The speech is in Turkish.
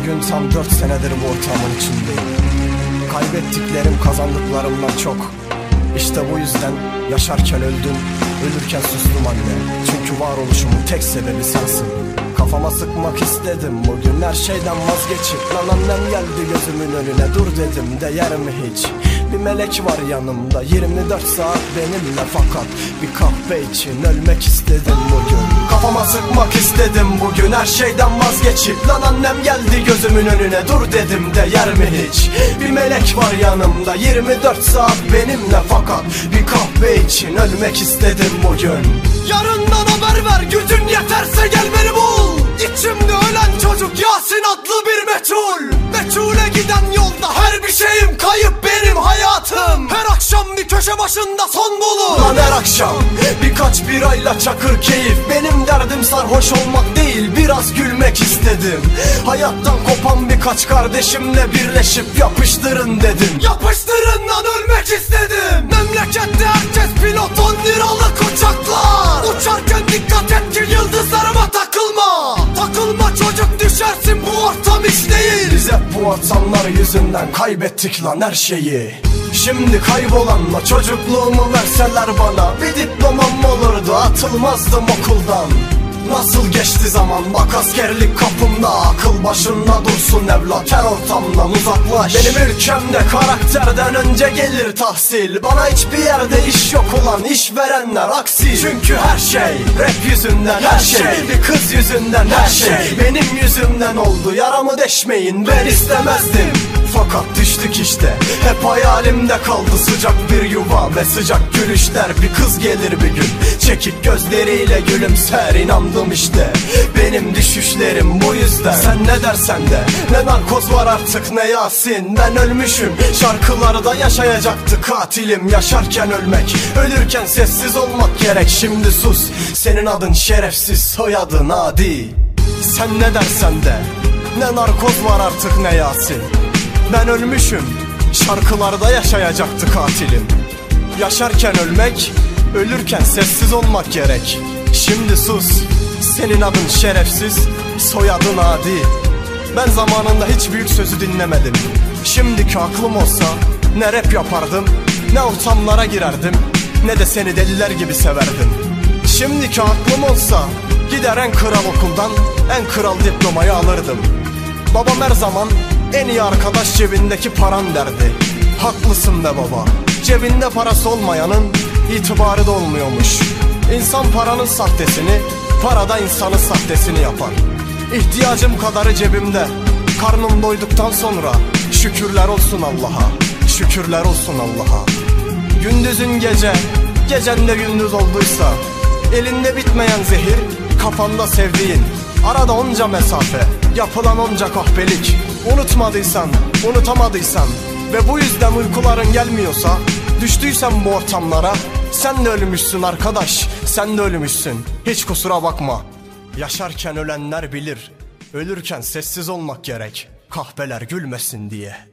Bugün tam 4 senedir bu ortamın içindeyim. Kaybettiklerim kazandıklarımdan çok. İşte bu yüzden yaşarken öldüm, ölürken sustum anne. Çünkü varoluşumun tek sebebi sensin. Kafama sıkmak istedim bugün her şeyden vazgeçip. Lan annem geldi gözümün önüne, dur dedim, değer mi hiç? Bir melek var yanımda 24 saat benimle, fakat bir kahve için ölmek istedim bugün. Kafama sıkmak istedim bugün her şeyden vazgeçip. Lan annem geldi gözümün önüne, dur dedim, değer mi hiç? Bir melek var yanımda 24 saat benimle, fakat bir kahve için ölmek istedim bugün. Yarından haber ver, gücün yeterse gel beni bul. İçimde ölen çocuk Yasin adlı bir meçhul. Meçhule giden yolda her bir şeyim kayıp benim hayatım. Her akşam bir köşe başında son bulur. Lan her akşam birkaç birayla çakır keyif. Benim derdim sarhoş olmak değil, biraz gülmek istedim. Hayattan kopan birkaç kardeşimle birleşip yapıştırın dedim. Yapıştırın lan, ölmek istedim. Memlekette herkes pilot, 10 liralık uçaklar. Uçarken dikkat et ki yıldızlarıma takılma. Takılma çocuk, düşersin, bu ortam iş değil. Biz hep bu ortamlar yüzünden kaybettik lan her şeyi. Şimdi kaybolanla çocukluğumu verseler bana, bir diplomam olurdu, atılmazdım okuldan. Nasıl geçti zaman, bak askerlik kapımda. Akıl başında dursun evlat, her ortamdan uzaklaş. Benim ülkemde karakterden önce gelir tahsil. Bana hiçbir yerde iş yok ulan, işverenler aksi. Çünkü her şey rap yüzünden, her şey bir kız yüzünden, her şey benim yüzümden oldu. Yaramı deşmeyin, ben istemezdim, fakat düştük işte. Hep hayalimde kaldı sıcak bir yuva ve sıcak gülüşler. Bir kız gelir bir gün, çekik gözleriyle gülümser. İnandım işte, benim düşüşlerim bu yüzden. Sen ne dersen de, ne narkoz var artık ne Yasin. Ben ölmüşüm, şarkılarda yaşayacaktı katilim. Yaşarken ölmek, ölürken sessiz olmak gerek. Şimdi sus, senin adın şerefsiz, soyadın adi. Sen ne dersen de, ne narkoz var artık ne Yasin. Ben ölmüşüm, şarkılarda yaşayacaktı katilim. Yaşarken ölmek, ölürken sessiz olmak gerek. Şimdi sus, senin adın şerefsiz, soyadın adi. Ben zamanında hiç büyük sözü dinlemedim. Şimdiki aklım olsa ne rap yapardım, ne ortamlara girerdim, ne de seni deliler gibi severdim. Şimdiki aklım olsa gider en kral okuldan en kral diplomayı alırdım. Babam her zaman en iyi arkadaş cebindeki paran derdi. Haklısın be baba, cebinde parası olmayanın itibarı da olmuyormuş. İnsan paranın sahtesini, para da insanın sahtesini yapar. İhtiyacım kadarı cebimde, karnım doyduktan sonra şükürler olsun Allah'a, şükürler olsun Allah'a. Gündüzün gece, gecen de gündüz olduysa, elinde bitmeyen zehir, kafanda sevdiğin, arada onca mesafe, yapılan onca kahpelik. Unutmadıysan, unutamadıysan ve bu yüzden uykuların gelmiyorsa, düştüysen bu ortamlara, sen de ölmüşsün arkadaş, sen de ölmüşsün. Hiç kusura bakma. Yaşarken ölenler bilir, ölürken sessiz olmak gerek, kahpeler gülmesin diye.